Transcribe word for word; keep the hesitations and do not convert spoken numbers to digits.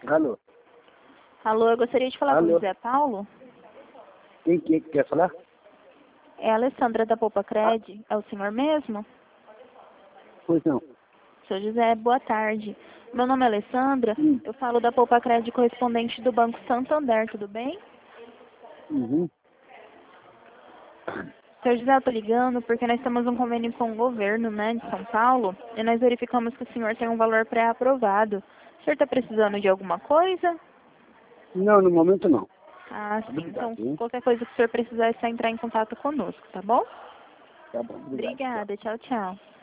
Alô? Alô, eu gostaria de falar com o Alô? José Paulo. Quem que quer falar? É a Alessandra da Poupa Cred. É o senhor mesmo? Pois não. Seu José, boa tarde. Meu nome é Alessandra. Hum. Eu falo da Poupa Cred, correspondente do Banco Santander, tudo bem? Uhum. Seu José, eu estou ligando porque nós temos um convênio com o governo, né, de São Paulo, e nós verificamos que o senhor tem um valor pré-aprovado. O senhor está precisando de alguma coisa? Não, no momento não. Ah, sim. Então, Obrigado, hein? qualquer coisa que o senhor precisar é só entrar em contato conosco, tá bom? Tá bom, obrigado. Tchau. Obrigada. Tchau, tchau.